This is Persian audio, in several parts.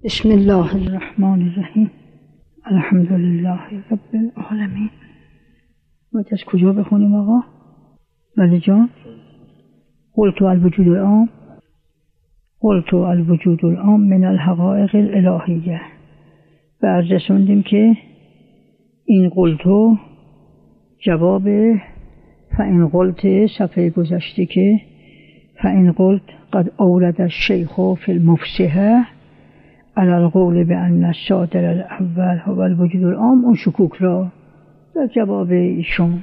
بسم الله الرحمن الرحیم. الحمد لله رب العالمین. باید از کجا بخونیم آقا؟ ولی جان قلت الوجود العام، قلت الوجود العام من الحقائق الالهیه. و عرض رسوندیم که این قلتو جواب فإن قلت صفحه گذشته که فإن قلت قد اورد الشیخ فی المفصحه علی القول بأن الصادر الاول هو الوجود العام، اون شکوک را در جواب ایشون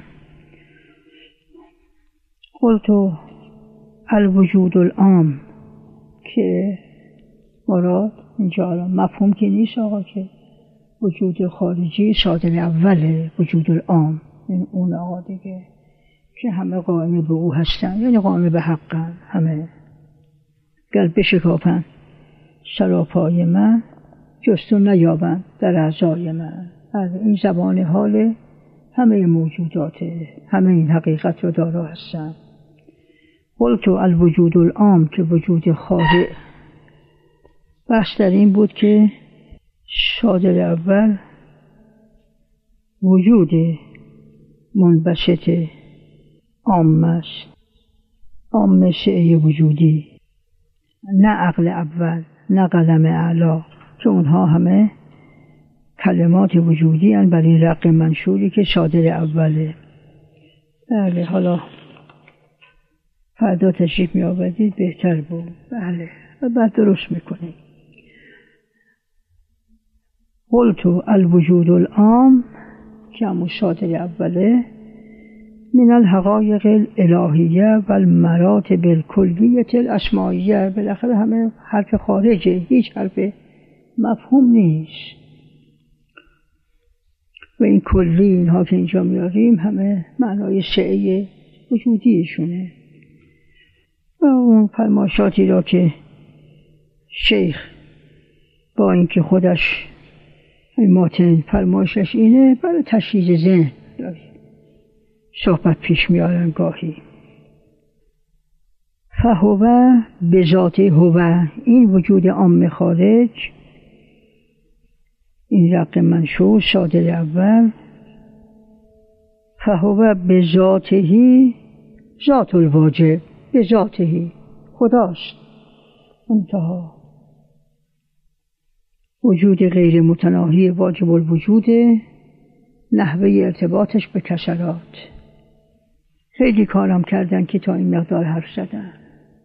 قلت الوجود العام که مراد اینجا مفهوم که نیست آقا که وجود خارجی صادر اوله، وجود العام این اون آقا دیگه که همه قائم به او هستن، یعنی قائم به حقن، همه گر بشکافن سراپای من جستو نیابند در اعضای من. این زبان حال همه موجوداته، همه این حقیقت رو دارا هستن. قلت الوجود العام که وجود خارج، بحث در این بود که صادر اول وجود منبسط عام است، عام سعی وجودی، نه عقل اول نه قلم اعلا که اونها همه کلمات وجودی هستند بر این رق منشوری که صادر اوله. بله حالا فردا تشریف می آوردید بهتر بود. بله و بعد درست میکنید. قلت الوجود العام که همون صادر اوله من الحقایق الالهیه و المراتب الکلیه الاسمائیه. بالاخره همه حرف خارجه، هیچ حرف مفهوم نیست. و این کلی اینها که اینجا میاریم همه معنای سعی وجودیشونه. و اون فرمایشاتی را که شیخ با اینکه خودش ماتن فرمایشش اینه برای تشخیص ذهن صحبت پیش میارن گاهی. فهو به ذات هو، این وجود عام خارج، این رق منشور صادر اول، فهو به ذاتهی ذات الواجب، به ذاتهی خداست. انتها وجود غیر متناهی واجب الوجود، نحوه ارتباطش به کسرات. خیلی کارم کردن که تا این مقدار حرف زدن.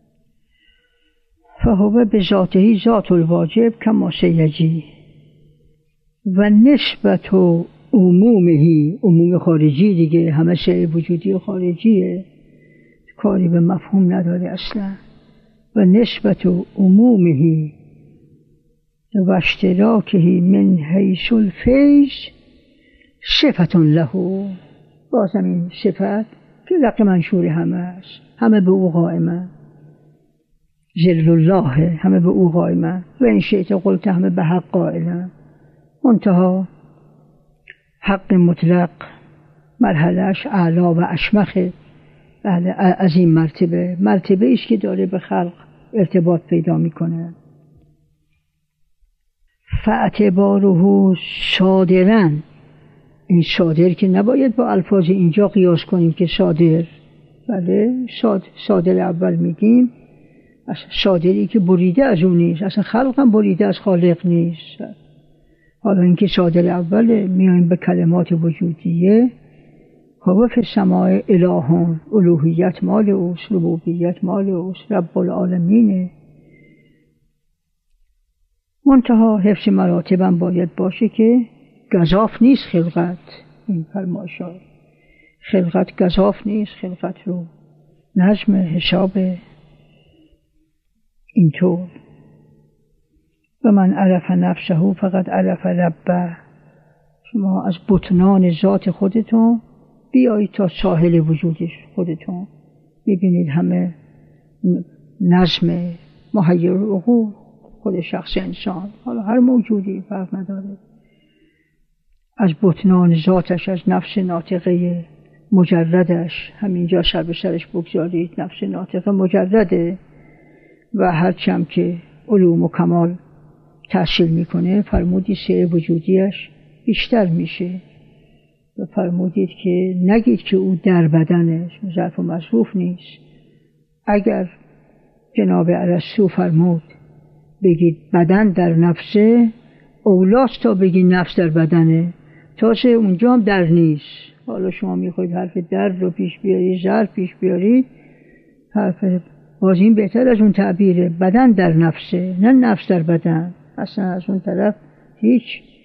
فهو به ذاتهی ذات الواجب کما سیجی و نسبت و عمومهی، عموم خارجی دیگه، همه شیء وجودی و خارجیه، کاری به مفهوم نداره اصلا. و نسبت و عمومهی و اشتراکهی من حیث الفیض صفت له، بازم این صفت که رق منشور همه است، همه به او قائمه، جل الله همه به او قائمه. و این شیط قلت همه به حق قائلن. منتها حق مطلق مرحلهش اعلا و اشمخه. از این مرتبه ایست که داره به خلق ارتباط پیدا میکنه. فاعتباره صادرن، این صادر که نباید با الفاظ اینجا قیاس کنیم که صادر، بله صادر اول میگیم صادری که بریده از اون نیست، اصلا خلق هم بریده از خالق نیست. حالا اینکه صادر اوله میایم به کلمات وجودیه. هو فی السماء الهون، الوهیت مال اوست، ربوبیت مال اوست، رب العالمینه. منتها حفظ مراتبم باید باشه که گزاف نیست خلقت. این فرمایشات خلقت گزاف نیست، خلقت رو نظم حساب اینطور. و من عرف نفسه فقط عرف ربه. شما از بطنان ذات خودتون بیایید تا ساحل وجودش خودتون ببینید همه نظم محیر العقول خود شخص انسان، حالا هر موجودی فرق نداره، از بطنان ذاتش، از نفس ناطقه مجردش، همینجا سر به سرش بگذارید، نفس ناطقه مجرده. و هرچم که علوم و کمال تحصیل میکنه فرمودید سعی وجودیش بیشتر میشه و فرمودید که نگید که او در بدنش ظرف و مصروف نیست. اگر جناب ارسطو فرمود بگید بدن در نفسه، اولاست تا بگید نفس در بدنه، تازه اونجا هم در نیست. حالا شما میخواید حرف در رو پیش بیاری، ظرف پیش بیاری، حرف باز این بهتر از اون تعبیره. بدن در نفسه، نه نفس در بدن. اصلا از اون طرف هیچ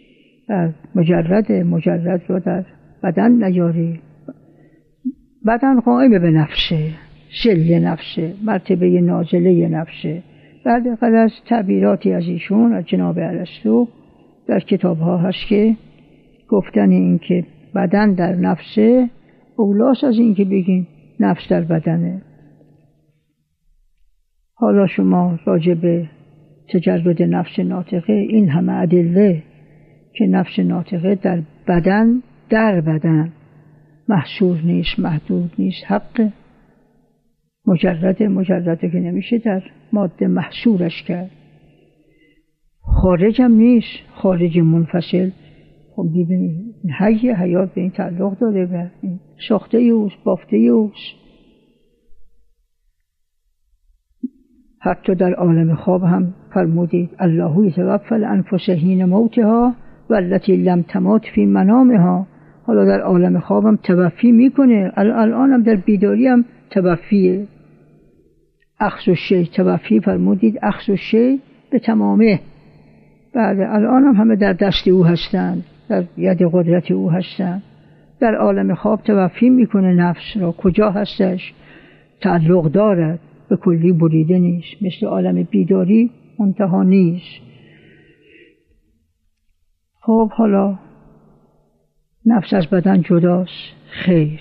مجرد رو در بدن نیاری. بدن قائم به نفسه، سل نفسه، مرتبه نازله نفسه. بعد از تعبیراتی از ایشون از جناب ارسطو در کتاب ها هست که گفتن این که بدن در نفسه اولاست از این که بگیم نفس در بدنه. حالا شما راجع به تجرد نفس ناطقه این همه ادله که نفس ناطقه در بدن محصور نیست، محدود نیست، حق مجرده که نمیشه در ماده محصورش کرد. خارج هم نیست، خارج منفصل. خب ببینید حیات به این تعلق داره و این ساخته اوست، بافته اوست. حتی در عالم خواب هم فرمودید الله یتوفی الانفس حین موتها والتی لم تمت فی منامها. حالا در عالم خواب هم توفی میکنه، الان هم در بیداری هم توفیه. اخذ الشیء توفی فرمودید، اخذ الشیء به تمامه. بعد الان هم همه در دست او هستند، در ید قدرت او هستند. در عالم خواب توفی میکنه نفس را. کجا هستش؟ تعلق دارد، به کلی بریده نیست. مثل عالم بیداری منتها نیست. خب حالا نفس از بدن جداست؟ خیر.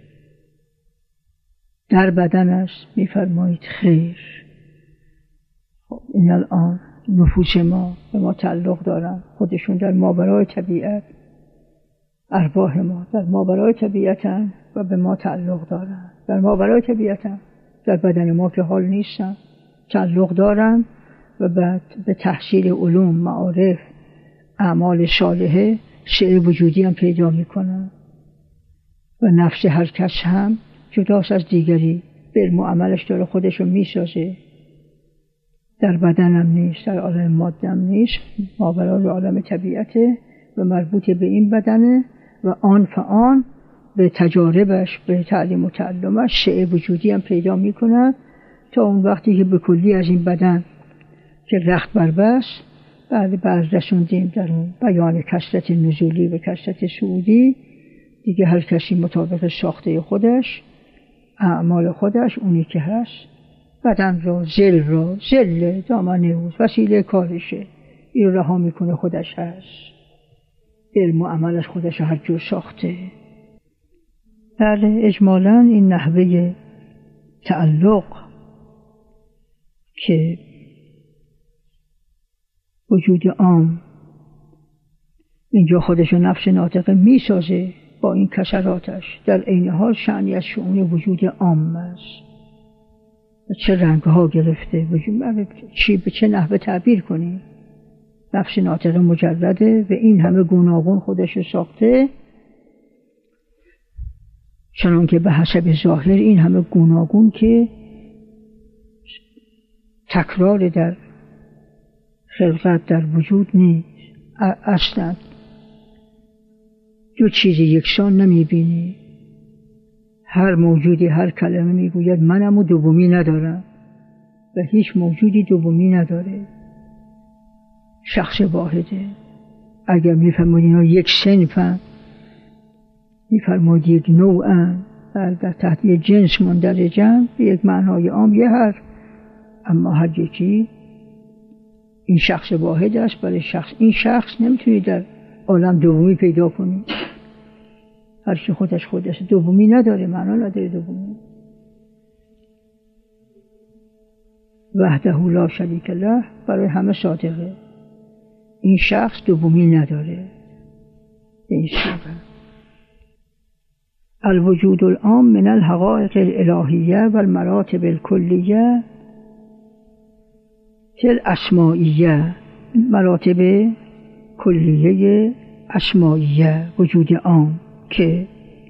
در بدن است؟ میفرمایید خیر. خب این الان نفوس ما به ما تعلق دارن، خودشون در ماورای طبیعت، ارواح ما در ماورای طبیعتن و به ما تعلق دارن. در ماورای طبیعتن، در بدن ما که حال نیستن، تعلق دارن و بعد به تحصیل علوم، معارف، اعمال صالحه شعر وجودی هم پیدا میکنن و نفس هر کس هم جداست از دیگری، علم و عملش داره خودشو میسازه. در بدن هم نیست، در عالم ماده هم نیست، ماورای عالم طبیعته و مربوط به این بدنه و آن فآن به تجاربش، به تعلیم و تعلمش شعر وجودی هم پیدا میکنن تا اون وقتی که به کلی از این بدن که رخت بربست. بعد رسوندیم در اون بیان کثرت نزولی و کثرت صعودی. دیگه هر کسی مطابق ساخته خودش، اعمال خودش، اونی که هست بدن رو، زل دامنه اوست، وسیله کارشه، این رو رها میکنه، خودش هست، علم و عملش خودش هر جور ساخته. بله اجمالاً این نحوه تعلق که وجود عام اینجا خودشو نفس ناطقه میسازه با این کسراتش، در عین حال شأنی از شؤون وجود عام است. چه رنگ ها گرفته، چی به چه نحوه تعبیر کنیم. نفس ناطقه مجرده و این همه گوناگون خودشو ساخته، چنان که به حسب ظاهر این همه گوناگون که تکرار در خلقت در وجود نیست، اصلا دو چیز یکسان نمیبینی. هر موجودی هر کلمه میگوید منم و دومی ندارم و هیچ موجودی دومی نداره، شخص واحده. اگر میفرمایید اینا یک صنفن، میفرمایید یک نوعن، در تحت یک جنس مندرجن، به یک معنای عام یه هر، اما هر یکی این شخص واحد است. برای این شخص نمیتونید در عالم دومی پیدا کنید. هر کی خودش دومی نداره، معنا نداره دومی. وحده لا شریک له برای همه صادقه. این شخص دومی نداره. این صورت الوجود العام من الحقائق الالهیه و المراتب الکلیه تل اسمائیه مراتب کلیه اسماییه، وجود عام، که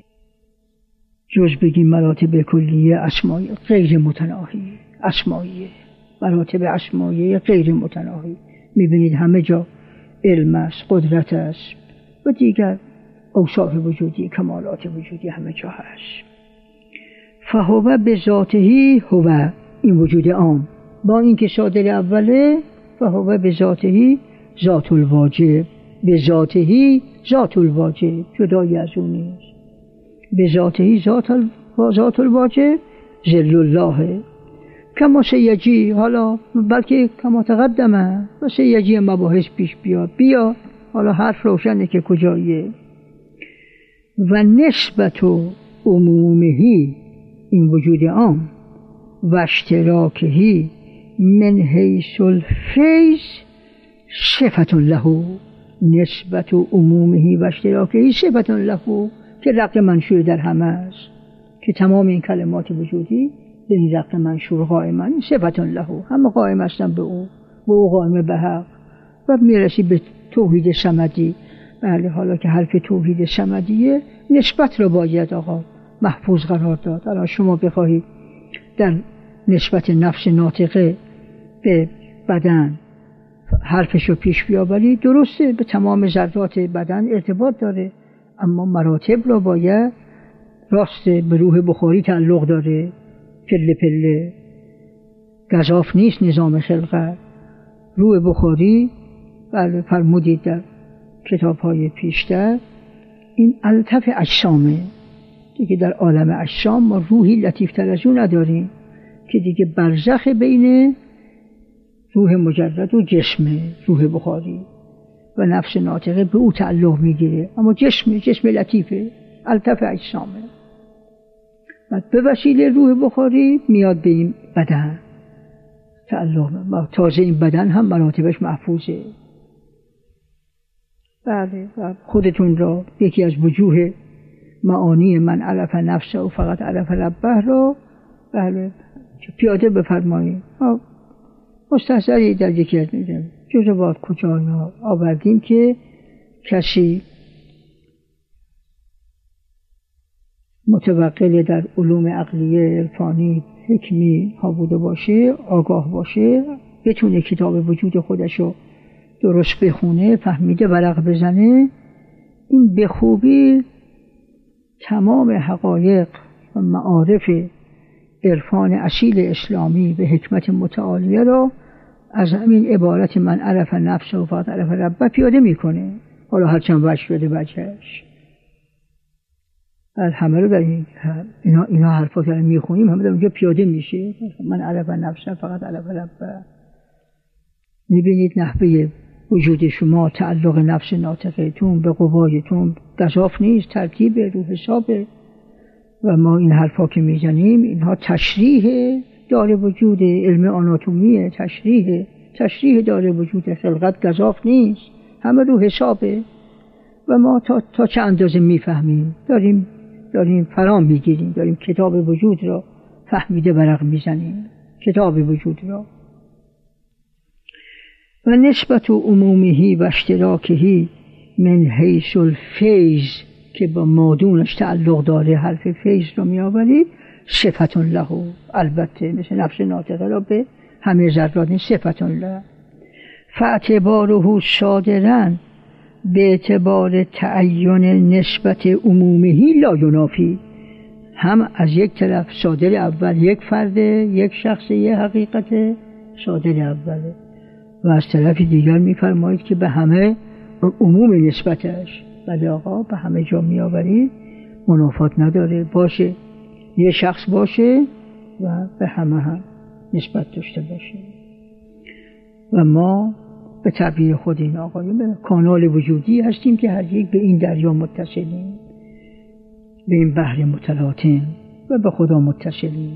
جز بگیم مراتب کلیه اسماییه غیر متناهی، اسماییه، مراتب اسماییه غیر متناهی. میبینید همه جا علم است، قدرت است و دیگر اوصاف وجودی، کمالات وجودی همه جا هست. فهو به ذاته هو، این وجود عام با اینکه صادر اوله، فهو به ذاته ذات الواجب، به ذاته ذات الواجب، جدایی از اون نیست. به ذاته ذات الواجب ذل الله، کما سیجی، حالا بلکه کما تقدمه و سیجی مباحث پیش بیا حالا حرف روشنه که کجاییه. و نسبت و عمومهی، این وجود عام، و اشتراکهی من حیث الفیض صفت له، نسبت و عمومهی و اشتراکهی صفت له، که رق منشور در همه است، که تمام این کلمات وجودی به این رق منشور قائمن، صفت له، همه قائم هستن به او و او قائم به حق. و میرسی به توحید صمدی. بله، حالا که حرف توحید صمدیه، نسبت رو باید آقا محفوظ قرار داد. الان شما بخواهید در نسبت نفس ناطقه به بدن حرفش رو پیش بیاوری، درسته به تمام ذرات بدن ارتباط داره، اما مراتب رو باید، راسته به روح بخاری تعلق داره، پله پله، گزاف نیست نظام خلقت. روح بخاری، بله فرمودید در کتاب‌های پیشتر، این الطف اجسامه دیگه. در عالم اجسام ما روحی لطیفتر از اون نداریم که دیگه برزخ بین روح مجرد و جسمه. روح بخاری و نفس ناطقه به او تعلق میگیره، اما جسم لطیفه، الطف اجسامه. و به وسیله روح بخاری میاد به این بدن تعلق، و تازه این بدن هم مراتبش محفوظه. بله، خودتون را یکی از وجوه معانی من عرف نفسه و فقط عرف ربه را، بله، پیاده بفرمایید. مستحضری در یکی از جزوات کجا آوردیم که کسی متوقع در علوم عقلیه، عرفانی، حکمی ها بوده باشه، آگاه باشه، بتونه کتاب وجود خودشو درست بخونه، فهمیده ورق بزنه، این به خوبی تمام حقایق و معارف عرفان اصیل اسلامی به حکمت متعالیه را از همین عبارت من عرف نفسه و فقط عرف ربه پیاده میکنه. حالا هرچند وجه شده وجهش، همه رو در اینا حرفا که میخونیم همه در اونجا پیاده میشه. من عرف نفسه فقط عرف ربه. میبینید نحوه وجود شما، تعلق نفس ناطقتون به قوایتون گزاف نیست، ترتیب رو حسابه. و ما این حرفا که میزنیم اینها تشریح دار وجود، علم آناتومیه، تشریح دار وجود خلقت گزاف نیست، همه رو حسابه. و ما تا چه اندازه میفهمیم داریم فرام میگیریم، داریم کتاب وجود را فهمیده ورق میزنیم، کتاب وجود را. و نسبت و عمومهی و اشتراکهی من حیث الفیض، که با مادونش تعلق داره، حرف فیض رو میآورید، صفت له، البته مثل نفس ناطقه را به همه ذرات صفت له. فاعتباره صادرا به اعتبار تعین نسبت عمومهی لا ینافی، هم از یک طرف صادر اول یک فرده، یک شخص، یک حقیقت صادر اوله، و از طرف دیگر میفرمایید که به همه عموم نسبتش، بله آقا به همه جا میآورید، منافات نداره، باشه یه شخص باشه و به همه هم نسبت داشته باشه. و ما به طبیع خود این آقایون به کانال وجودی هستیم که هر یک به این دریا متصلیم، به این بحر متلاطم و به خدا متصلیم.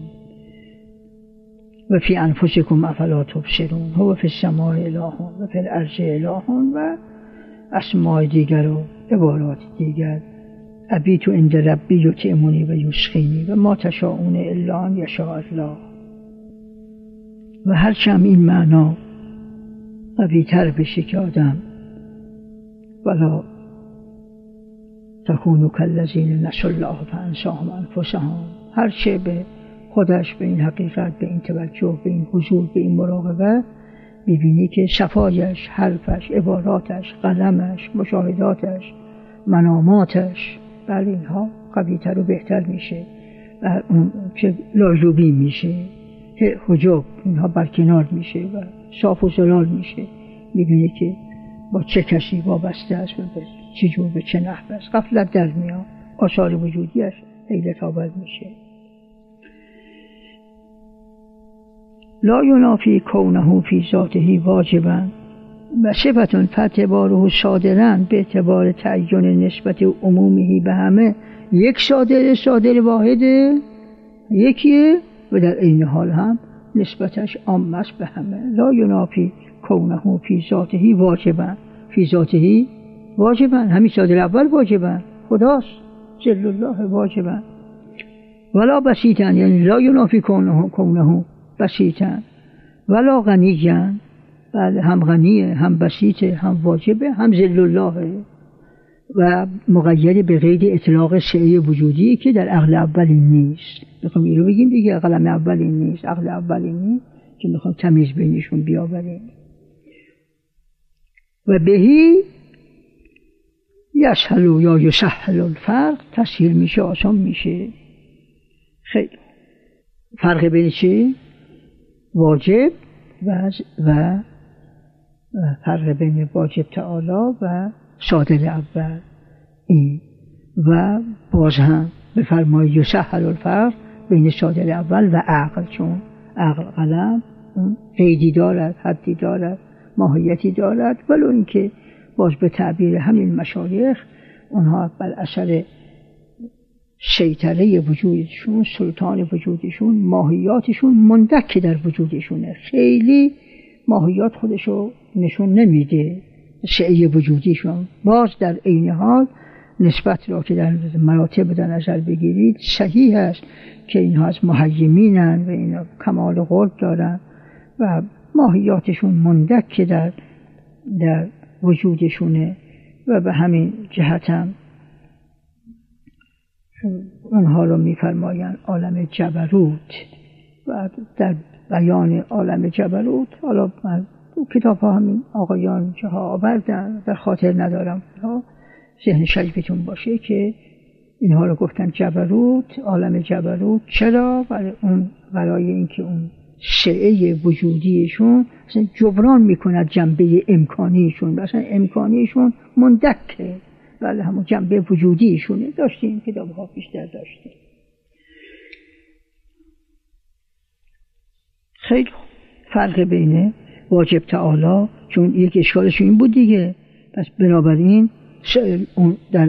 و فی انفسکم افلا تبصرون، هو فی السماء اله و فی الارض اله، و اسماء دیگر و عبارات دیگر. ابیت عند ربی یطعمنی و یسقینی و ما تشاءون الا ان یشاء الله. و هرچند این معنا قوی تر بشه که آدم ولا تکونوا کالذین نسوا الله فانساهم انفسهم، هرچه به خودش به این حقیقت، به این توجه، به این حضور، به این مراقبه می‌بینی که صفایش، حرفش، عباراتش، قلمش، مشاهداتش، مناماتش، بله اینها قوی‌تر و بهتر میشه و اون که لاجوبی میشه، حجاب اینها برکنار میشه و صاف و زلال میشه. میبینی که با چه کسی وابسته است و به چه جور به چه نحو است. غفلت در میاد، آثار وجودیش حیرت آور میشه. لا ینافی کونه فی ذاته واجبا و صفت فاعتباره صادرا به اعتبار تعین نسبت عمومی به همه. یک صادر واحده، یکیه و در این حال هم نسبتش عام است به همه. لا ینافی کونه فی ذاته واجبا، فی ذاته واجبا، همین صادر اول واجبا، خداست جل الله واجبا. ولا بسیطا، یعنی لا ینافی کونه بسیطا ولا غنیا، بله هم غنیه، هم بسیطه، هم واجبه، هم ذل الله و مقید به قید اطلاق سعی وجودی که در عقل اولی نیست. میخوام این رو بگیم دیگه، قلم اولی نیست، عقل اولی نیست که میخوام تمیز بینشون بیاوریم. و بهی یسهل یا یسهل الفرق، تسهیل میشه، آسان میشه. خیلی فرق بین چی؟ واجب و فرق بین واجب تعالی و صادر اول این. و باز هم بفرمایید یسهل الفرق بین صادر اول و عقل، چون عقل قلم قیدی دارد، حدی دارد، ماهیتی دارد، ولو اینکه باز به تعبیر همین مشایخ اونها بر اثر سیطره وجودشون، سلطان وجودشون، ماهیاتشون مندک در وجودشونه، خیلی ماهیات خودشو نشون نمیده، سعی وجودیشون. باز در عین حال نسبت را که در مراتب در نظر بگیرید صحیح است که اینها از محیمینن و اینا کمال قرب دارن و ماهیاتشون مندک در وجودشونه و به همین جهت هم اونها رو میفرمایند عالم جبروت. و در بیان عالم جبروت، حالا من کتاب ها همین آقایان جاها آوردن، در خاطر ندارم، ذهن شریفتون باشه که اینها رو گفتن جبروت، عالم جبروت. چرا؟ برای اینکه اون سعه وجودیشون مثلا جبران میکند جنبه امکانیشون، مثلا امکانیشون مندکه، بله همون جنبه وجودیشونه. داشتیم کتاب ها بیشتر داشتیم. خیلی فرق بین واجب تعالی، چون یک اشکالش این بود دیگه، پس بنابراین در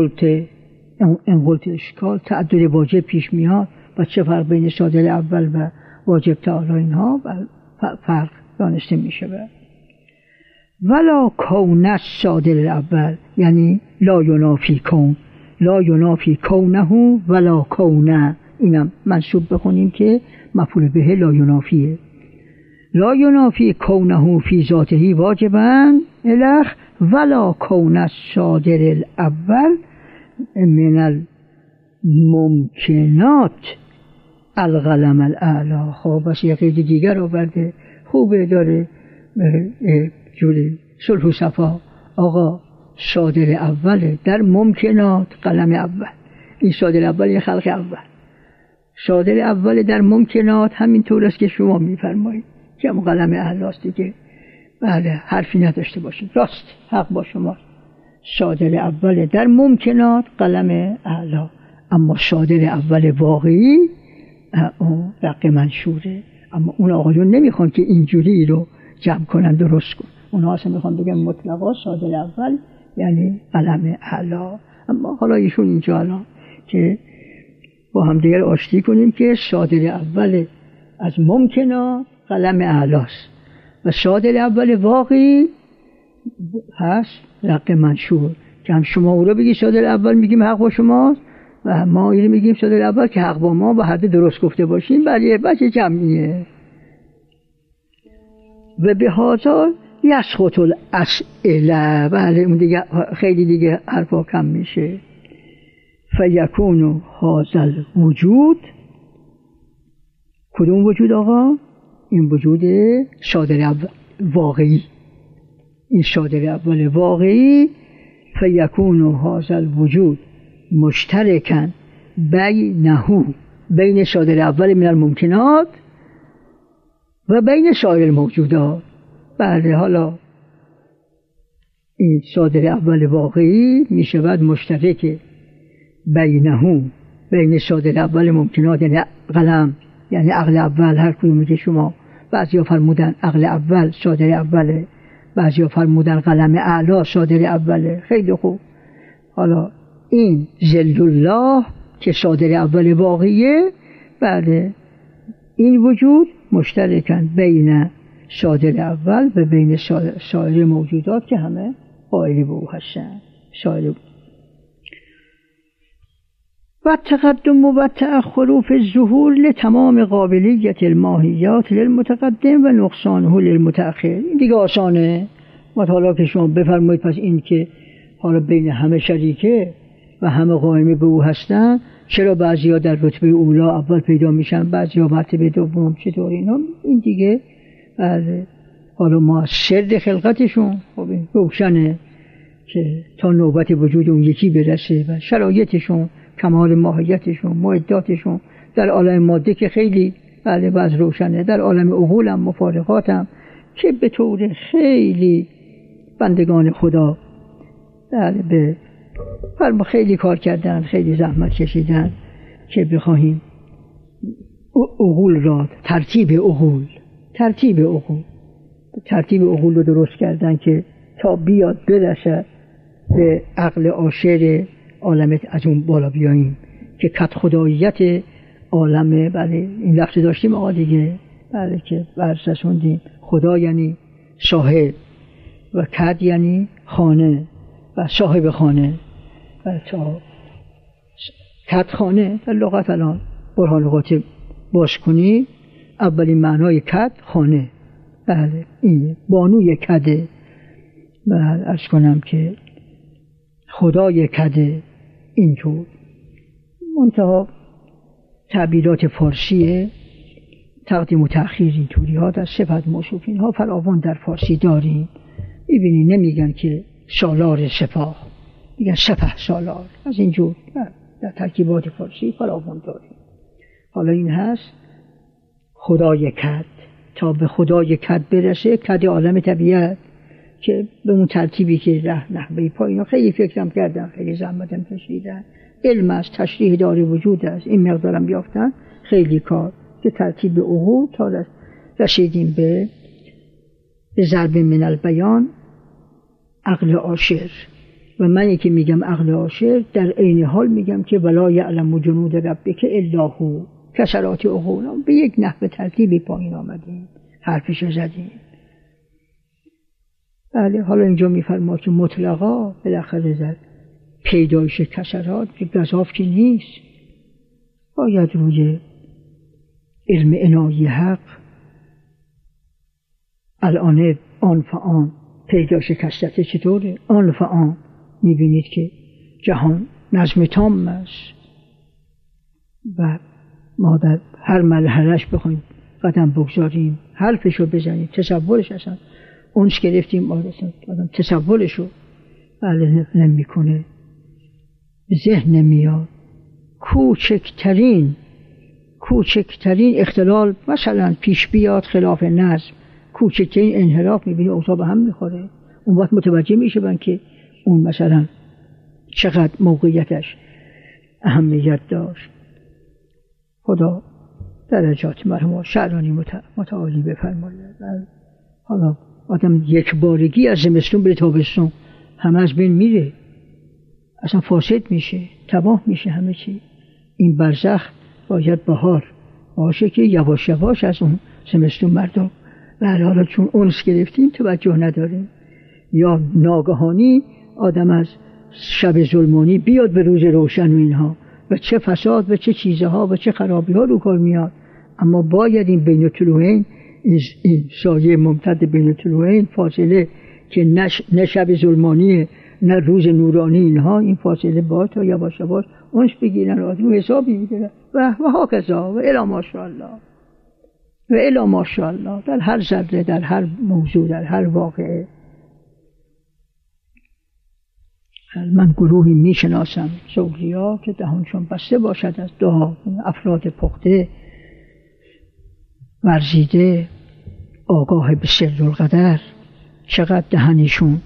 انقلت اشکال تعدد واجب پیش میاد و چه فرق بین صادر اول و واجب تعالی اینها فرق دانسته میشه. ولا کون الصادر الاول، یعنی لا ینافی کون، لا ینافی کونه ولا کونه، اینم منصوب بخونیم که مفعول به لا ینافیه. لا ینافی کونه فی ذاته واجبا الخ ولا کون الصادر الاول من الممکنات القلم الاعلی. خب بس یه قید دیگر آورده، خوبه، داره جوری صلح و صفا. آقا صادر اوله در ممکنات، قلم اول، این صادر اول یه خلق اول، صادر اول در ممکنات، همین طور است که شما میفرمایید که هم قلم اعلاست دیگه. بله حرفی نداشته باشید، راست حق با شما. صادر اول در ممکنات قلم اعلا، اما صادر اول واقعی اون رق منشوره. اما اون آقایون نمیخوان که اینجوری رو جمع کنن، درست کن. اونها اصلا میخوان بگن مطلقا صادر اول یعنی قلم اعلا. اما حالا ایشون اینجا الان که با هم دیگر آشتی کنیم که صادر اول از ممکنات قلم اعلاست و صادر اول واقعی هست رق منشور، که هم شما او رو بگی صادر اول میگیم حق با شماست و ما اینو میگیم صادر اول که حق با ما و هر دو درست گفته باشیم، برای بچه جمعیه. و به هازا یسقط الاسئله، بله اون دیگه خیلی دیگه حرفا کم میشه. فیکون هذا الوجود، کدوم وجود آقا؟ این وجود صادر اول واقعی، این صادر اول واقعی. فیکون هذا الوجود مشترکا بینه، بین صادر اول من الممکنات و بین سایر الموجودات. بله حالا این صادر اول واقعی می شود مشترک بینه، بین صادر اول ممکنات یعنی قلم، یعنی عقل اول، هر کدومی که شما، بعضیا فرمودن عقل اول صادر اوله، بعضیا فرمودن قلم اعلی صادر اوله. خیلی خوب. حالا این ظل الله که صادر اول واقعیه، بله این وجود مشترکن بین صادر اول و بین سایر موجودات که همه قائل به او هستن. و تقدم و تأخر فی الظهور لتمام قابلیت الماهیات للمتقدم و نقصانه للمتأخر. این دیگه آسانه. حالا که شما بفرمایید پس این که حالا بین همه شریکه و همه قائم به او هستن، چرا بعضیا در رتبه اولا اول پیدا میشن، بعضیا مرتبه دوم، چطور اینا؟ این دیگه بله حالا ما از سر خلقتشون خب روشنه که تا نوبت وجود اون یکی برسه و شرایطشون، کمال ماهیتشون، معداتشون در عالم ماده که خیلی بله باز روشنه، در عالم عقول هم مفارقات هم که به طور خیلی بندگان خدا بله به فرما خیلی کار کردن، خیلی زحمت کشیدن که بخواهیم عقول را ترتیب عقول رو درست کردن که تا بیاد برسه به عقل عاشر عالم از اون بالا بیاییم که کد خداییت عالمه. بله این لفظ داشتیم آقا دیگه، بله که برسسوندیم. خدا یعنی صاحب و کد یعنی خانه و صاحب خانه و تا کد خانه در لغت الان برهان لغات باز کنی اولین معنای کد خانه، بله این بانوی کده. بله عرض کنم که خدای کده اینطور. منتها تعبیرات فارسیه تقدیم و تأخیر اینطوری ها در صفت موصوف اینها فراوان در فارسی داریم. میبینی نمیگن که سالار سپاه، میگن سپه سالار. از اینجور در ترکیبات فارسی فراوان داریم. حالا این هست خدای کد، تا به خدای کد برسه، کد عالم طبیعت که به اون ترتیبی که نحوه پایینا خیلی فکرم کردن، خیلی زحمتم کشیدن. علم از تشریح داره وجود است، این مقدارم بیافتن خیلی کار که ترتیب عقول تا رسیدیم به ضرب من البیان عقل عاشر. و من که میگم عقل عاشر در عین حال میگم که ولا یعلم جنود ربک الا هو، کسرات عقول به یک نحو ترتیبی پایین آمدیم، حرفشو زدیم. بله حالا اینجا میفرما که مطلقا بالاخره زد پیدایش کسرات که گزاف که نیست، باید روی علم عنایی حق الان آن فآن پیدایش کسرت چطوره؟ آن فآن میبینید که جهان نظم تام است و ما در هر مرحلهش بخوایم قدم بگذاریم، حرفشو بزنیم، تصورش اصلا اونش گرفتیم آدم تصورشو بله نمیکنه، ذهن نمیاد. کوچکترین اختلال مثلا پیش بیاد خلاف نظم، کوچکترین انحراف میبینی اوضاع به هم میخوره. اون وقت متوجه میشه که اون مثلا چقدر موقعیتش اهمیت داشت. خدا درجات مرحوم شعرانی متعالی بفرماید. حالا آدم یک بارگی از زمستون به تابستون همه از بین میره، اصلا فاسد میشه، تباه میشه همه چی. این برزخ باید بهار باشه که یواش یواش از اون زمستون مردم حالا چون اونس گرفتیم توجه نداریم، یا ناگهانی آدم از شب ظلمانی بیاد به روز روشن و اینها و چه فساد و چه چیزها و چه خرابی ها رو کار میاد. اما باید این بین طلوعین این سایه ممتد بین طلوعین، فاصله که نه شب ظلمانیه نه روز نورانی، اینها این فاصله باید تا یواش یواش اونش بگیرن رو حسابی میگیرن و ها کذا و الی ماشاءالله و الی ماشاءالله در هر ذره، در هر موضوع، در هر واقعه. من گروهی میشناسم زولیا که دهانشون بسته باشد از دعا، افراد پخته ورزیده آگاه به سر القدر، چقدر دهنشون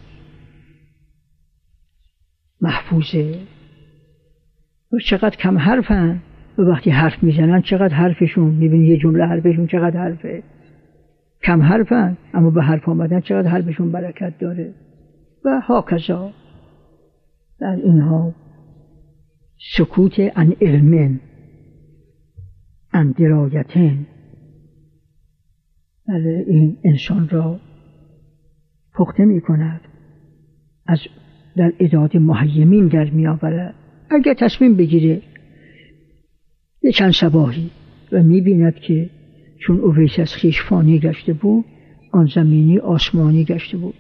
محفوظه و چقدر کم حرفن و وقتی حرف میزنن چقدر حرفشون، میبینی یه جمله حرفشون چقدر حرفه، کم حرفن اما به حرف آمدن چقدر حرفشون برکت داره و هاکذا. در اینها سکوت عن علم عن درایتن این انسان را پخته می کند، از در اعداد محیمین در می آورد. اگر تصمیم بگیره یه چند صباحی و می بیند که چون اویس از خویش فانی گشته بود، آن زمینی آسمانی گشته بود.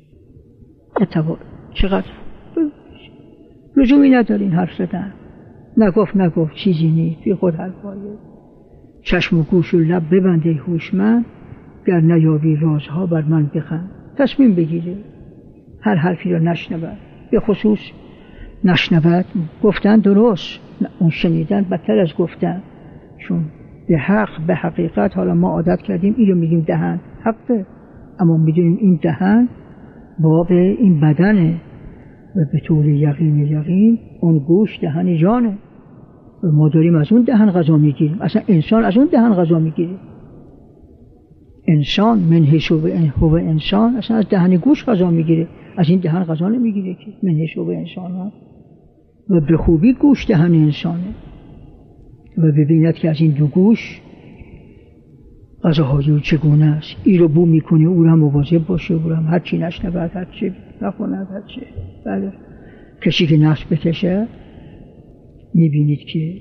چقدر لزومی نداره این حرف زدن، نگفت چیزی نیست، بی خود حرفایه. چشم و گوش و لب ببنده هوشمند، گر نیابی رازها بر من بخند. تصمیم بگیره هر حرفی را نشنود، به خصوص نشنود گفتن درست، اون شنیدن بدتر از گفتن، چون به حق به حقیقت حالا ما عادت کردیم این رو میگیم دهن حقه، اما میدونیم این دهن باب این بدنه و به طور یقین اون گوش دهن جانه و ما داریم از اون دهن غذا میگیریم. اصلا انسان از اون دهن غذا میگیره. انسان من هو انسان اصلا از دهن گوش غذا میگیره، از این دهن غذا نمیگیره که من هو انسان ها. و به خوبی گوش دهن انسانه و ببیند که از این دو گوش غذاهای او چگونه است، این رو بو میکنه، او رو مواظب باشه، او رو هر چی نشنود، هر چی نخوند، هر چی. بله کسی که نفس بکشه میبینید که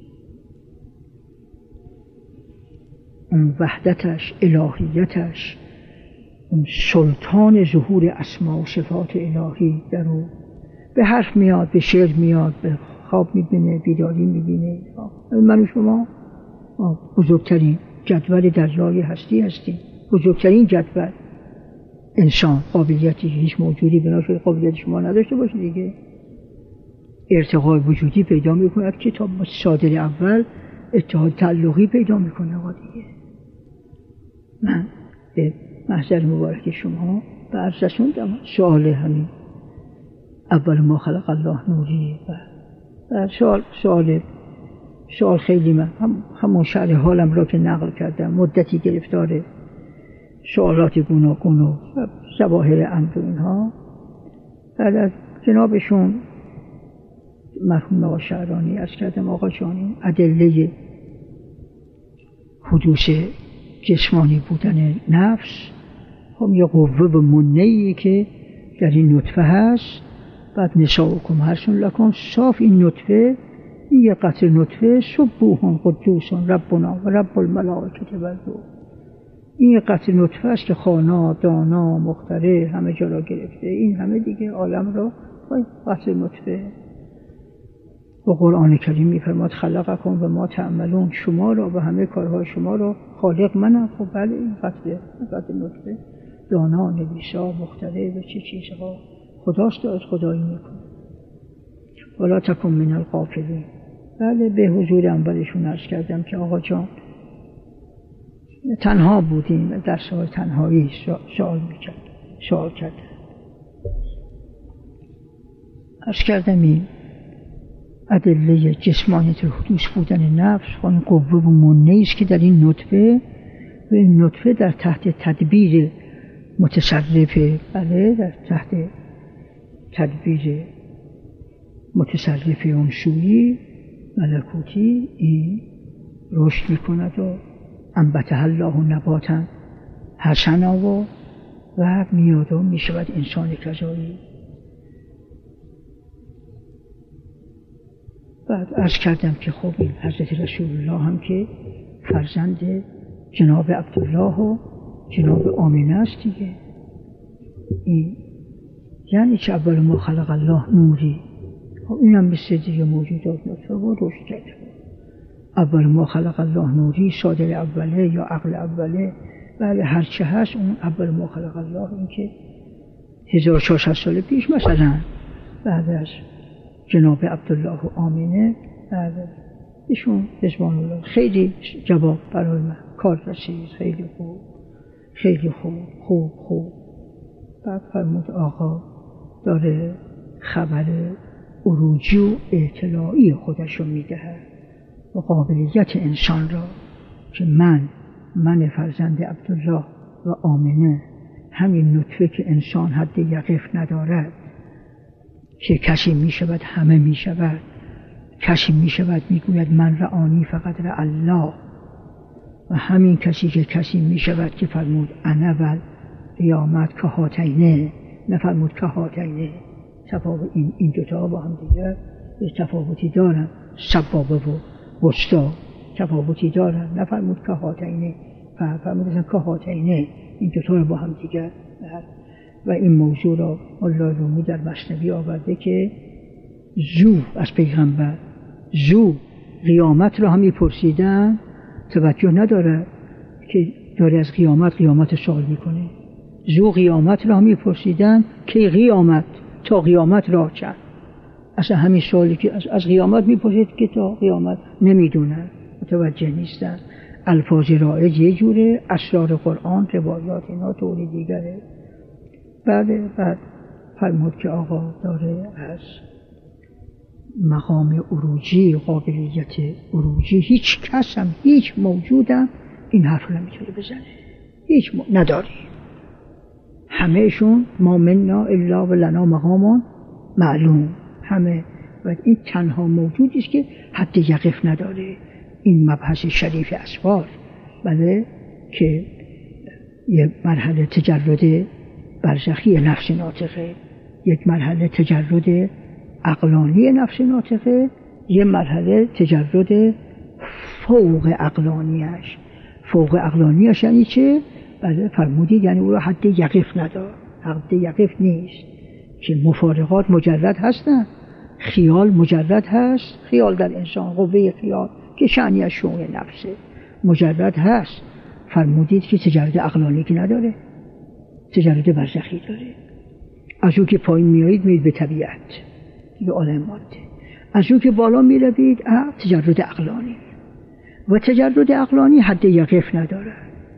اون وحدتش، الهیتش، اون سلطان ظهور اسما و صفات الهی در او به حرف میاد، به شعر میاد، به خواب میبینه، بیداری میبینه. من و شما بزرگترین جدول دریای هستی هستیم، بزرگترین جدول. انسان قابلیتی هیچ موجودی بناشد قابلیت شما نداشته باشه دیگه. ارتقای وجودی پیدا میکند که تا صادر اول اتحاد تعلقی پیدا میکنه دیگه. من به محضر مبارک شما به عرض رسوندم سوال همین اول ما خلق الله نوری و سوال خیلی من همون شعر حالم را که نقل کردم مدتی گرفتاره سوالات گوناگون و ظواهر امر و اینها. بعد از جنابشون مرحوم آقا شعرانی عرض کردم آقا جانی ادله حدوث جسمانی بودن نفس هم یه قوه و منعی که در این نطفه هست. بعد نساؤکم حرث لکم، صاف این نطفه، این یه قطره نطفه سبوح قدوس ربنا و رب الملائکه والروح، این یه قطره نطفه است که خانا دانا مخترع همه جا را گرفته، این همه دیگه عالم را با قطره نطفه. و قرآن کریم می‌فرماد خلقکم و ما تعملون، شما را و همه کارهای شما را خالق منم. خب بله این قطره نطفه دانا نویسا مخترع و چه چیزها خداست دارد خدایی میکنه. ولا تکن من الغافلین. بله به حضور اولشون عرض کردم که آقا جان تنها بودیم، درس‌های تنهایی سوال کرد. عرض کردم این ادله جسمانیت حدوث بودن نفس این قوه و منعی است که در این نطفه و این نطفه در تحت تدبیر متصرف، بله در تحت تدبیر متصرف اون سویی ملکوتی این رشد میکند و انبتها الله نباتا حسنا و میاد و میشود انسان کذایی. بعد عرض کردم که خب این حضرت رسول الله هم که فرزند جناب عبدالله و جناب آمینه است دیگه. این یعنی چه اول ما خلق الله نوری، این هم مثل دیگه موجودات نطفه و رشد کرده. اول ما خلق الله نوری، صادر اوله یا عقل اوله، بله هر چه هست اون اول ما خلق الله. این که 1400 سال پیش مثلا بعد از جناب عبدالله و آمینه، بعد ایشون رضوان الله خیلی جواب برای من کار رسید، خیلی خوب خیلی خوب. بعد فرمود آقا داره خبر عروجی و اطلاعی خودش رو میدهد و قابلیت انسان را که من فرزند عبدالله و آمینه، همین نطفه که انسان حد یقف ندارد، که کسی میشود همه میشود، کسی میشود میگوید من رآنی فقط رأى الله، و همین کسی که کسی میشود که فرمود انا ول قیامت که هاتینه، نفرمود که هاتینه. تفاوت این دوتا با هم دیگر تفاوتی دارن، سبابه و وسطا تفاوتی دارن، نفرمود که هاتینه، فرمود اصلا که هاتینه، این دوتا رو با هم دیگر. و این موضوع را مولا رومی در مثنوی آورده که زو از پیغمبر زو قیامت را هم میپرسیدن، توجه نداره که داره از قیامت سوال میکنه. زو قیامت را هم میپرسیدن که قیامت، تا قیامت راه چند. اصلا همین سوالی که از قیامت میپرسید که تا قیامت نمیدونن، متوجه نیستن. الفاظ رایج یه جوره، اسرار قرآن روایات اینا طوری دیگره. بعد فرمود که آقا داره از مقام عروجی، قابلیت عروجی، هیچ کس هم هیچ موجودم این حرف نمیتونه بزنه، هیچ نداری. همهشون ما منا الا و لنا مقام معلوم، همه. و این تنها موجودی است که حد یقف نداره. این مبحث شریف اسفار، بله، که یک مرحله تجرد برزخی نفس ناطقه، یک مرحله تجرد عقلانی نفس ناطقه، یک مرحله تجرد فوق عقلانیش. فوق عقلانیش یعنی چه؟ بله فرمودید یعنی او را حد یقف ندار، حد یقف نیست، که مفارقات مجرد هستن، خیال مجرد هست، خیال در انسان، قوه خیال که شأنیش شؤون نفسه مجرد هست. فرمودید که تجرد عقلانی که نداره، تجرد برزخی داره. از اون که پایین میایید میرید به طبیعت، به عالم ماده. از اون که بالا میروید تجرد عقلانی، و تجرد عقلانی حد یقف نداره.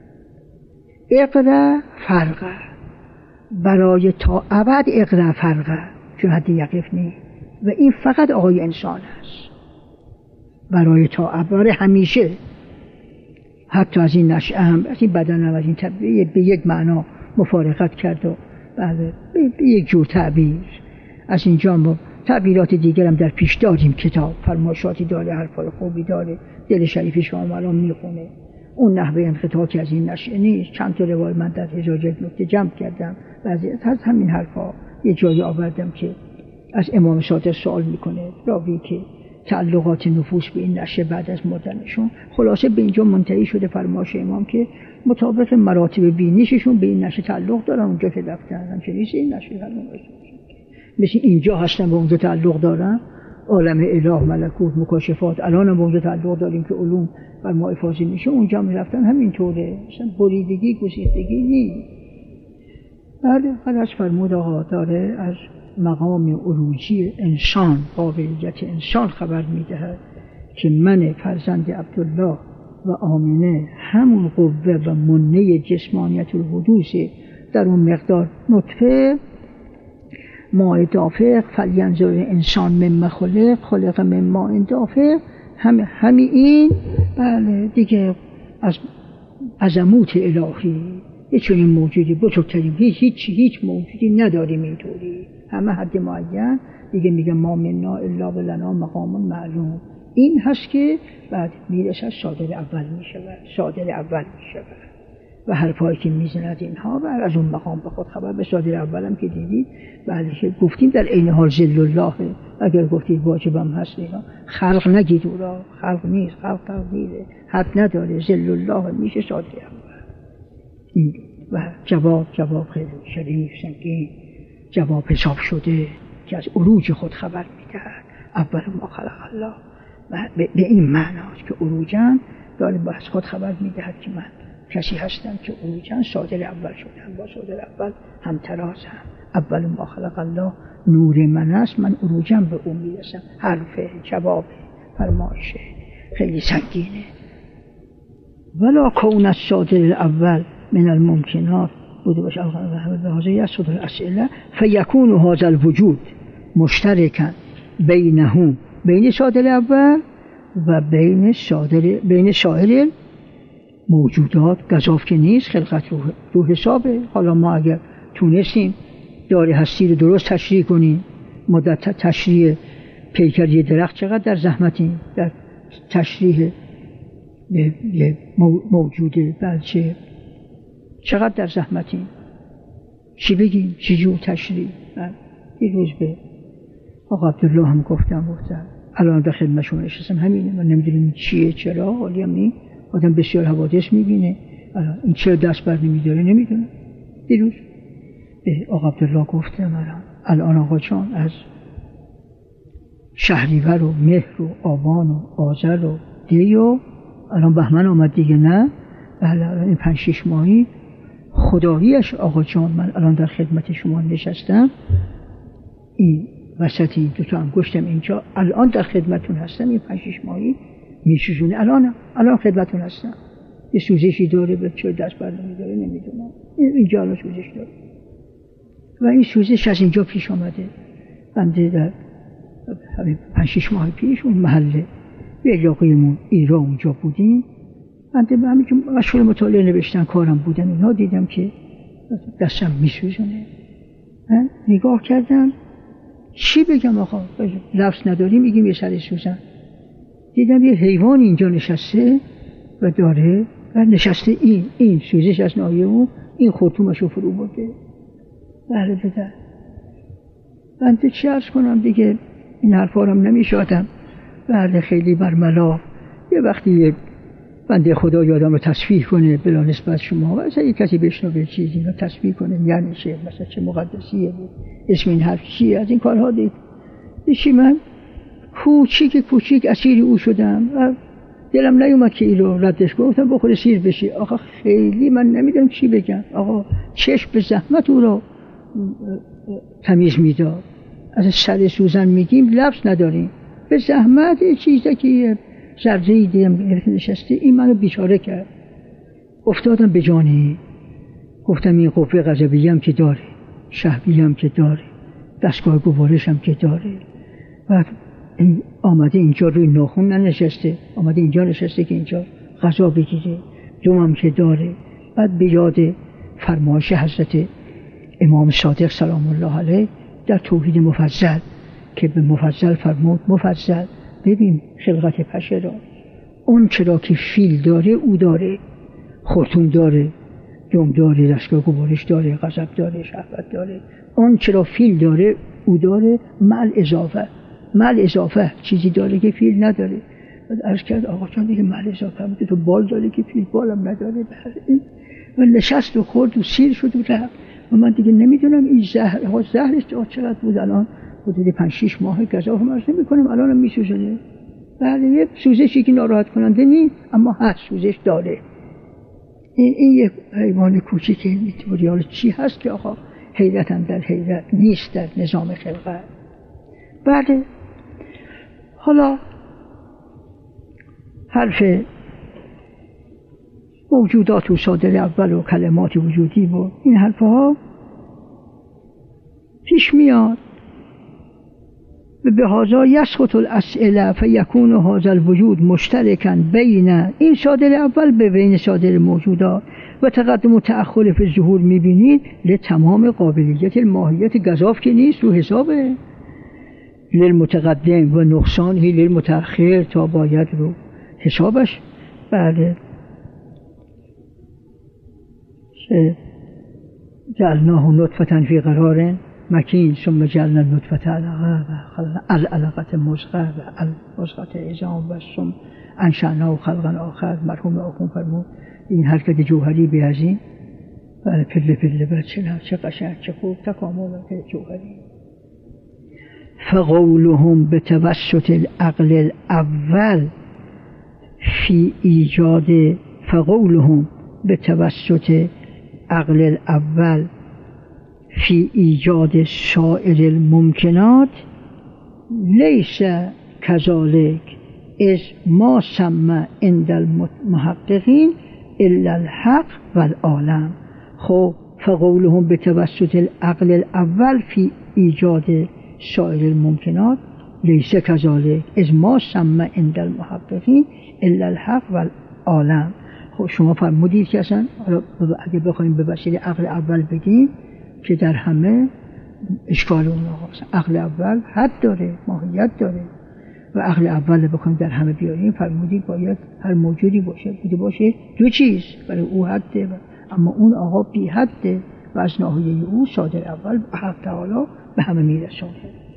اقرا فرقه، برای تا ابد اقرا فرقه، چون حد یقف نیست. و این فقط آقای انسان است، برای تا ابد، همیشه. حتی از این نشأه هم، از این بدن هم، از این طبیعه به یک معنا مفارقت کرد و بله به یک جور تعبیر. از اینجا ما تعبیرات دیگر هم در پیش داریم، کتاب فرمایشاتی داره، حرفای خوبی داره، دل شریف شما الان میخونه. اون نحوه انقطاع که از این نشأه نیست. چند تا روایت من در 1000 نکته جمع کردم، بعضی از همین حرفا یه جایی آوردم که از امام صادق سوال میکنه راوی که تعلقات نفوس به این نشأه بعد از مردنشون. خلاصه به اینجا منتهی شده فرمایش امام که مطابق مراتب بینیششون به این نشأه تعلق دارن، اونجا که رفتن همچنین این نشأه مثل اینجا هستن به اونجا تعلق دارن، عالم اله، ملکوت، مکاشفات. الان هم به اونجا تعلق داریم که علوم بر ما افاضه میشه، اونجا هم رفتن همینطوره، مثلا بریدگی گسیختگی نیست. بعد خلاص فرمود آقا داره از مقام عروجی انسان، قابلیت انسان خبر میدهد که من فرزند عبدالله و آمینه همون قوه و منه جسمانیت الحدوث در اون مقدار نطفه ماء دافق، فلینظر انسان مما خلق من ماء دافق. همین این بله دیگه از عظمت الهی هیچ این موجودی بزرگترین هیچ موجودی نداریم اینطوری، همه حد معین دیگه. میگه ما منا الا ولنا مقام معلوم. این هست که بعد میرسه صادر اول میشود، صادر اول میشود. و حرفایی که میزند اینها و از اون مقام به خود خبر. به صادر اولم که دیدید بعدش گفتیم در عین حال ذل الله، اگر گفتید واجبم هست اینا خلق نگید، او را خلق نیست، خلق تقدیره، حد نداره، ذل الله میشه صادر اول. این و جواب خیلی شریف سنگین، جواب حساب شده که از عروج خود خبر میدهد. اول ما خلق الله و به این معناست که عروجن داره با از خود خبر میدهد که من کسی هستم که عروجن صادر اول شدم، با صادر اول همترازم. اول ما خلق الله نور من است، من عروجم به اون میرسم. حرف جواب فرمایشه خیلی سنگینه. ولا کون الصادر الاول من الممکنات بوده باشه به حاضر یسود الاسئله فیکون هذا الوجود مشترکا بینه بین صادر اول و بین سایر موجودات. گزاف که نیست، خلقت رو حسابه. حالا ما اگر تونستیم دار هستی رو درست تشریح کنیم، مدت تشریح پیکری درخت چقدر در زحمتیم در تشریح موجوده بلچه، چقدر در زحمتیم، چی بگیم، چی جور تشریح. یه روز به آقا عبدالله هم گفتم الان در خدمت شما نشستم همینه، من نمیدونم چیه چرا، حالی هم این آدم بسیار حوادث میبینه، این چرا دست بر نمیداره نمیدونم. دیروز به آقا عبدالله گفتم الان آقا جان از شهریور و مهر و آبان و آذر و دی و الان بهمن آمد دیگه، نه بله این 5-6 ماهی خداییش آقا جان من الان در خدمت شما نشستم، این وسطی 2 انگشتم اینجا الان در خدمتون هستم، این 5-6 ماهی میشوزونه الان خدمتون هستم. یه سوزشی داره به چه دست بر نمیداره نمیدونم، اینجا الان سوزش داره و این سوزش از اینجا پیش آمده. بنده در 5-6 ماه پیش اون محله به علاقه‌مون ایران اونجا بودیم، بنده به همین که مشغول مطالعه نوشتن کارم بودم اینا دیدم که دستم میسوزونه. نگاه کردم چی بگم آقا، لفظ نداریم میگیم یه سر سوزن. دیدم یه حیوان اینجا نشسته و داره و نشسته این سوزش از ناحیه اون این خرطومشو فرو برده. بله بده بنده چی عرض کنم دیگه، این حرفا رو نمیشادم. بله خیلی برملا یه وقتی بنده خدا یادم رو تصفیح کنه بلا نسبت شما و اصلا یک کسی بشنوه چیزی رو تصفیح کنه یعنی چه، مثلا چه مقدسیه بود، اسم این حرف چیه، از این کارها دید. دیشی من کوچیک اسیر او شدم و دلم نیومد که این رو ردش گفتم بخوره سیر بشی. آقا خیلی من نمیدونم چی بگم. آقا چشم به زحمت او رو تمیز میداد. از سر سوزن میگیم لفظ نداریم، به زحمت چیزی که ذره‌ای دیدم نشسته این منو بیچاره کرد. افتادم به جانی، گفتم این قوه غضبی هم که داره، شهوی هم که داره، دستگاه گوارش هم که داره و آمده اینجا روی ناخون ننشسته، آمده اینجا نشسته که اینجا غذا بگیره، دوم که داره. بعد به یاد فرمایش حضرت امام صادق سلام الله علیه در توحید مفضل که به مفضل فرمود مفضل ببین خلقت پشه را، اون چرا که فیل داره او داره، خرطوم داره، دم داره، دستگاه گوارش داره، غضب داره، شهوت داره. اون چرا فیل داره او داره، مع اضافه چیزی داره که فیل نداره. بعد عرض کرد آقا جان دیگه مع اضافه هم تو بال داره که فیل بالم نداره. و نشست و خورد و سیر شد و رفت و من دیگه نمیدونم این زهرش چقدر بود. الان حدود 5-6 ماه گزاف هم عرض نمی کنم الان هم میسوزنه. بله یه سوزشی که ناراحت کننده نیست اما هست، سوزش داره. این یک حیوان کوچیک اینطوری حالا چی هست که آقا حیرت هم در حیرت نیست در نظام خلقت. بله حالا حرف موجودات و صادر اول و کلمات وجودی بود، این حرفها پیش میاد. به هذا یسقط الاسئله فیکون هذا الوجود مشترکا بین این صادر اول به بین صادر موجودات و تقدم و تأخر فی الظهور میبینید لتمام قابلیت الماهیت. گزاف که نیست، رو حسابه، للمتقدم و نقصانه للمتأخر تا باید رو حسابش. بله جعلناه نطفة فی قرار مکین ثم جعلنا النطفة علقة العلقة مضغة المضغة عظام و ثم انشأناه خلقا آخر. مرحوم آخوند فرمود این حرکت جوهری بیازین پله پله بعد چه قشنگ چه خوب تکامل جوهری. فقولهم بتوسط العقل الاول فی ایجاد فقولهم بتوسط عقل الاول فی ایجاد سائر الممکنات لیس کذالک اذ ما سمى عند المحققین الا الحق والعالم. خب فقولهم بتوسط العقل الاول فی ایجاد سائر الممکنات لیس کذالک اذ ما سمى عند المحققین الا الحق والعالم. خب شما فرمودید که اصلا اگه بخوایم به وسیله عقل اول بگیم که در همه اشکال اون هست. عقل اول حد داره، ماهیت داره و عقل اول بخوایم در همه بیاریم فرمودید باید هر موجودی باشه بوده باشه دو چیز برای او حده اما اون آقا بی حده و از ناحیه او صادر اول حق تعالی به همه میرسونه.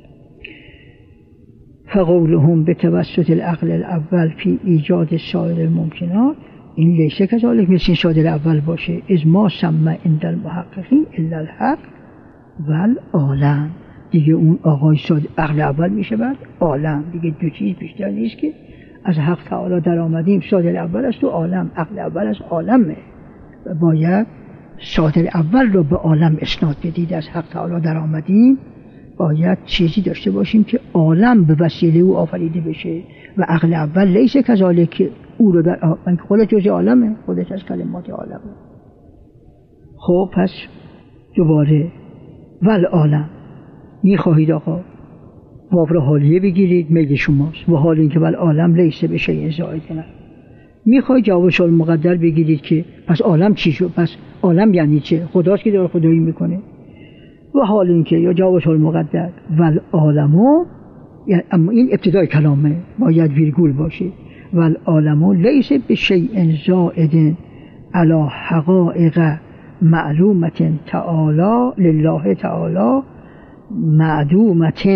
فقولهم بتوسط العقل الاول فی ایجاد سایر الممکنات این لیسه کذالک مثل این صادر اول باشه از ما سمى عند المحققین الا الحق والعالم. دیگه اون آقای عقل اول میشه بعد عالم، دیگه دو چیز بیشتر نیست که از حق تعالی در آمدیم. صادر اول از تو عالم، عقل اول از عالمه و باید صادر اول رو به عالم اسناد بدید. از حق تعالی در آمدیم باید چیزی داشته باشیم که عالم به وسیله او آفریده بشه و عقل اول لیسه کذالک که او رو در خودش جزء عالمه، خودش از کلمات عالمه. خب پس دوباره والعالم میخواهید آقا واو را حالیه بگیرید میگه شماست و حال این که والعالم لیسه به شیء زائد نه. میخواهید جواب سوال مقدر بگیرید که پس عالم چی شد؟ پس عالم یعنی چه؟ خداست که داره خدایی میکنه و حال این که یا جواب سوال مقدر والعالمو، یعنی اما این ابتدای کلامه باید ویرگول باشه. والعالمو لیسه به شیء زائد علی حقائق معلومت تعالی لله تعالی معدومت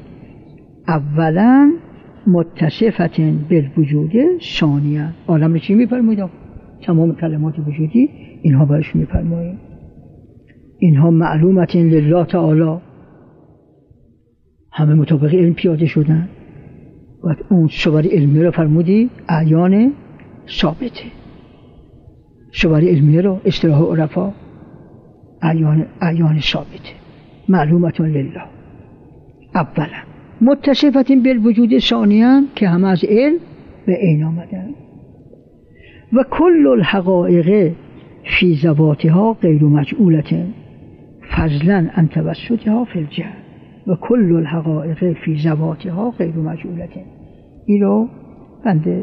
اولا متصفت بالوجود ثانیا. عالم چی میفرمایید؟ تمام کلمات وجودی اینها برش میفرمایید. اینها معلومت لله تعالی همه مطابق علم پیاده شدن و اون شوار علمی رو فرمودی اعیان ثابته. شوار علمی رو اصطلاح عرفا اعیان ثابته معلومت لله اولا متصفت بالوجود ثانیا که همه از علم به عین آمدن و کل الحقائق فی ذواتها غیر مجعولت فضلا عن توسطها فی الجهل و کل الحقائق فی ذواتها غیر مجعولت. این رو بنده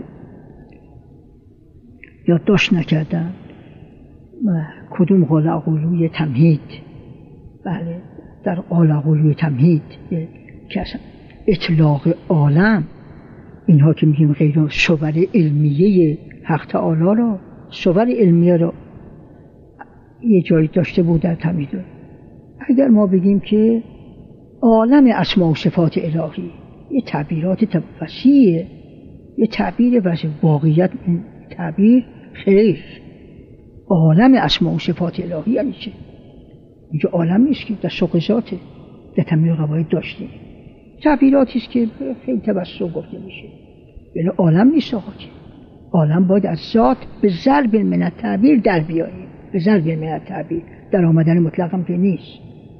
یادداشت نکردم کدوم قال اقولوی تمهید. بله در قال اقولوی تمهید که اصلا اطلاق عالم اینها که میگیم غیر صور علمیه حق تعالی را صور علمیه را یه جایی داشته بود در تمهید. اگر ما بگیم که عالم اسماء و صفات الهی یه تعبیرات وسیعه، یه تعبیر وسیع واقعیت این تعبیر خیر عالم اسماء و صفات الهی یعنی چه؟ اینجا عالم نیست که در سوق ذاته در تمام قواعد داشتیم تعبیراتی است که خیلی توسط گفته میشه یعنی عالم نیست آقا که عالم باید از ذات به ضرب من التعبیر در بیاییم. به ضرب من التعبیر در آمدن مطلق هم که نیست.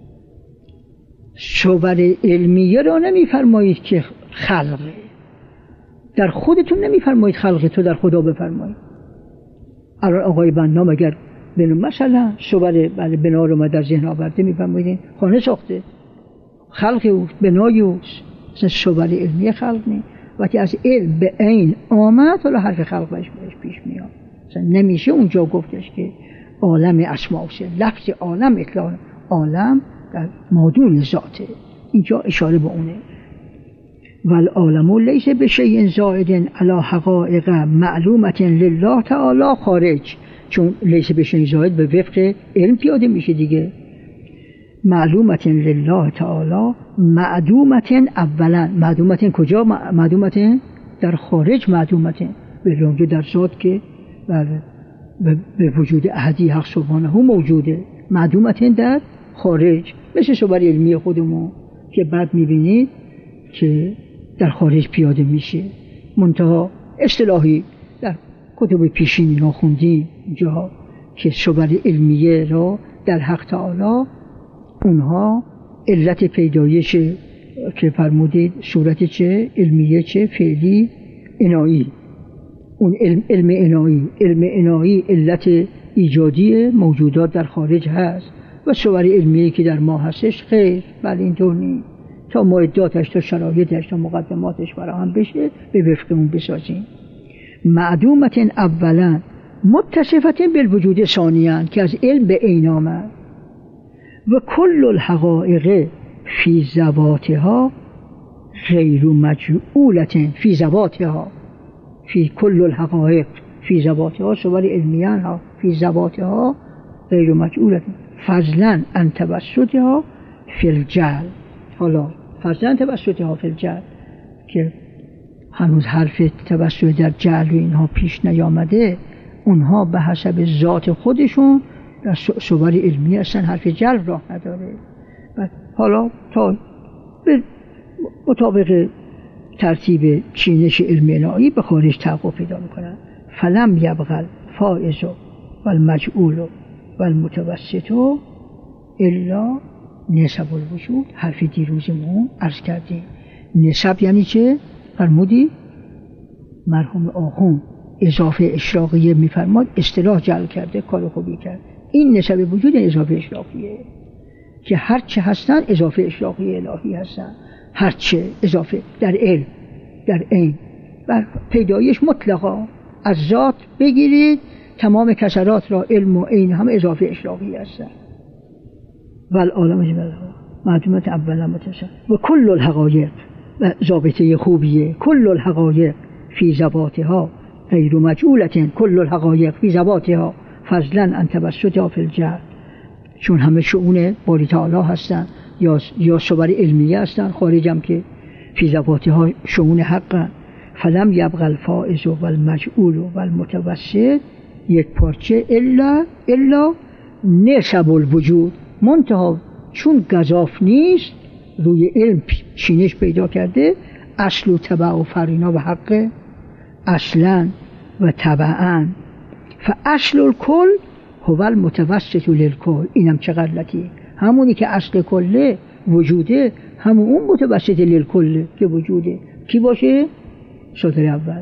شور علمیه را نمیفرمایید که خلقه، در خودتون نمیفرمایید خلقه تو در خدا بفرمایید. الان آقای بنام اگر مثلا شور بنا رو ما در ذهن آورده میفرمایید خانه ساخته خلق او بنای اوست، مثلا شور علمیه خلق نی وقتی از علم به عین آمد حالا حرف خلق بهش پیش میاد. مثلا نمیشه اونجا گفتش که عالم اسماء و صفات، لفظ عالم اطلاق عالم در مادون ذاته، اینجا اشاره به اونه. والعالم لیس بشیء زائد علی حقائق معلومة لله تعالی خارج چون لیس بشین زاید به وفق علم پیاده میشه دیگه. معلومت لله تعالی معدومت اولا. معدومت کجا؟ معدومت در خارج، معدومت به در ذات که به وجود احدی حق سبحانه موجوده. معدومت در خارج مثل صور علمی خودمون که بعد میبینید که در خارج پیاده میشه. منتها اصطلاحی در کتب پیشین اینا خوندیم جا که صور علمیه را در حق تعالی اونها علت پیدایش که فرمودید صورت چه علمیه چه فعلی انایی، اون علم انایی علت ایجادی موجودات در خارج هست و صور علمیه که در ما هستش خیر. بله اینطور نیست. تا معداتش تا شرایطش تا مقدماتش فراهم بشه به وفق اون بسازیم. معدومت اولا متصفت بالوجود ثانیا که از علم به عین آمد. و کل الحقائق فی ذواتها غیر مجعولة فی ذواتها. فی کل الحقائق فی ذواتها صور علمیان ها فی ذواتها غیر مجعولة فضلا عن توسطها فی الجعل. حالا فضلا عن توسطها فی الجعل که هنوز حرف توسط در جعل و اینها پیش نیامده، اونها به حسب ذات خودشون در صور علمی اصلا حرف جعل راه نداره. حالا تا به مطابق ترتیب چینش علم انایی به خارج تحقق پیدا میکنن. فلم یبقى الفائز و المجعول و المتوسط الا نسب الوجود. حرف دیروزمون عرض کردیم نسب یعنی چه؟ فرمودی مرحوم آخوند اضافه اشراقیه میفرماد اصطلاح جعل کرده، کار خوبی کرد. این نسب وجود اضافه اشراقیه که هرچه هستن اضافه اشراقی الهی هستن. هرچه اضافه در علم در عین و پیدایش مطلقا از ذات بگیرید تمام کسرات را علم و عین هم اضافه اشراقی هستن. والعالم جمله معدومت اولا متصل و کل الحقایق و ضابطه خوبیه. کل الحقایق فی ذواتها غیر مجعولة. کل الحقایق فی ذواتها فضلا عن توسطها فی الجعل. چون همه شؤون باری تعالی هستن یا صور علمیه هستن خارجم که فی ذواتها شؤون حقا. فلم یبقى الفائز و المجعول و المتوسط یک پارچه الا نسب الوجود. منتها چون گزاف نیست روی علم چینش پیدا کرده اصل و تبع و فرینا و حق اصلا و تبعا. فاصل الکل هو المتوسط للکل. اینم چه غلطی. همونی که اصل کله وجوده همون اون متوسط للکل که وجوده. کی باشه؟ صادر اول.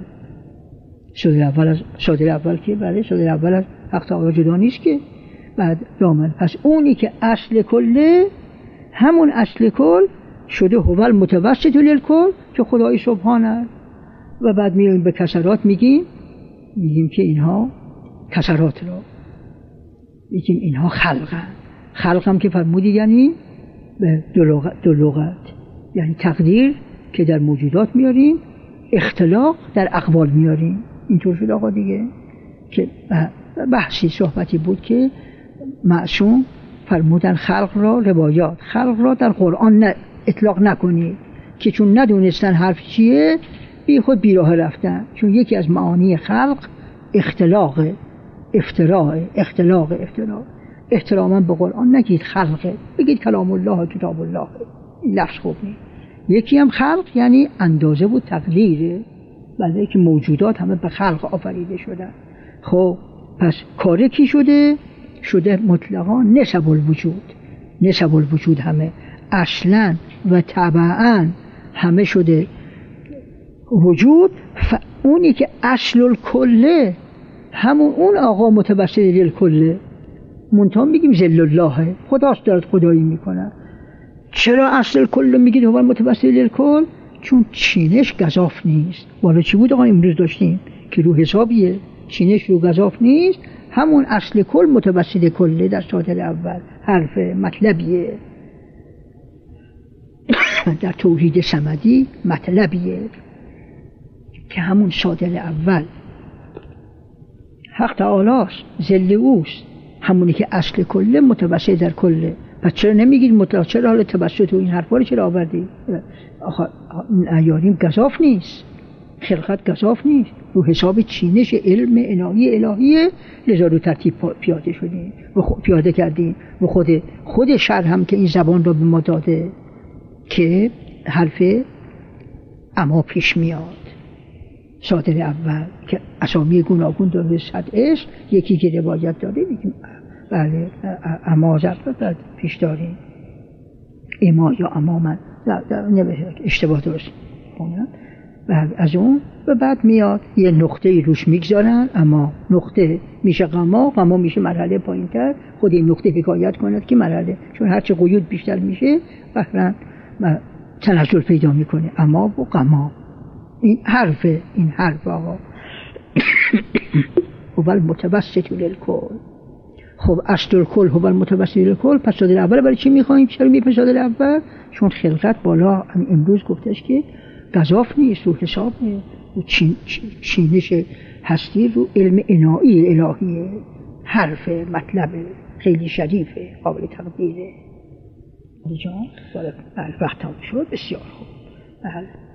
صادر اول که بله صادر اول از حق تعالی جدا نیست که بعد دامن. پس اونی که اصل کله همون اصل کل شده هو المتوسط للکل که خدای سبحانه. و بعد میایم به کسرات میگیم که اینها کسرات را میگیم اینها خلق هم که فرمودی یعنی به دو لغت یعنی تقدیر که در موجودات میاریم، اختلاق در اقوال میاریم. اینطور شد آقا دیگه که بحثی صحبتی بود که معصوم فرمودن خلق را روایات خلق را در قرآن اطلاق نکنید که چون ندونستن حرف چیه بی خود بیراه رفتن. چون یکی از معانی خلق اختلاق افتراء احتراما به قرآن نگید خلقه، بگید کلام الله کتاب الله. این لفظ خوب نیست. یکی هم خلق یعنی اندازه و تقدیره، بلکه که موجودات همه به خلق آفریده شدن. خب پس کار کی شده مطلقا نسب الوجود همه اصلا و تبعا همه شده وجود. اونی که اصل الکله همون اون آقا متوسط للکله. منتها میگیم ذل الله خداست دارد خدایی میکنه. چرا اصل کل میگید هو متوسط للکل؟ چون چینش گزاف نیست. والا چی بود آقا امروز داشتیم که رو حسابیه چینش رو گزاف نیست. همون اصل کل متوسط کله در سطر اول حرف مطلبیه. در توحید صمدی مطلبیه که همون سطر اول حق تعالیست، ظل اوست، همونی که اصل کله متوسط در کله. پس چرا نمیگید مطلق؟ چرا حالا توسط و این حرفا رو چرا آوردی؟ آخه نیاریم گزاف نیست، خلقت گزاف نیست، رو حساب چینش علم الهیه، لذا رو ترتیب پیاده شدیم و پیاده کردیم. و خود شرع هم که این زبان را به ما داده که حرف اما پیش میاد صادر اول که اسامی گوناگون داره، صدعش یکی که روایت داره میگیم بله اما ضرب پیش داریم، اما یا اما من اشتباه درست کنم. بعد از اون و بعد میاد یه نقطه روش میگذارن، اما نقطه میشه غما میشه مرحله پایین تر. خود این نقطه حکایت کند که مرحله، چون هرچه قیود بیشتر میشه بحرن تنزل پیدا میکنه. اما و غما این حرف آقا هو المتوسط للکل. خب اصل الکل هو المتوسط للکل. پس صادر اول برای چی میخوایم؟ چرا میپسیم صادر اول؟ چون خلقت بالا امروز گفتش که گزاف نیست، رو حسابه، رو چینش هستی، رو علم الهیه، حرف مطلب خیلی شریفه، قابل تقدیره. جان وقت هم شد. بسیار خوب. بله.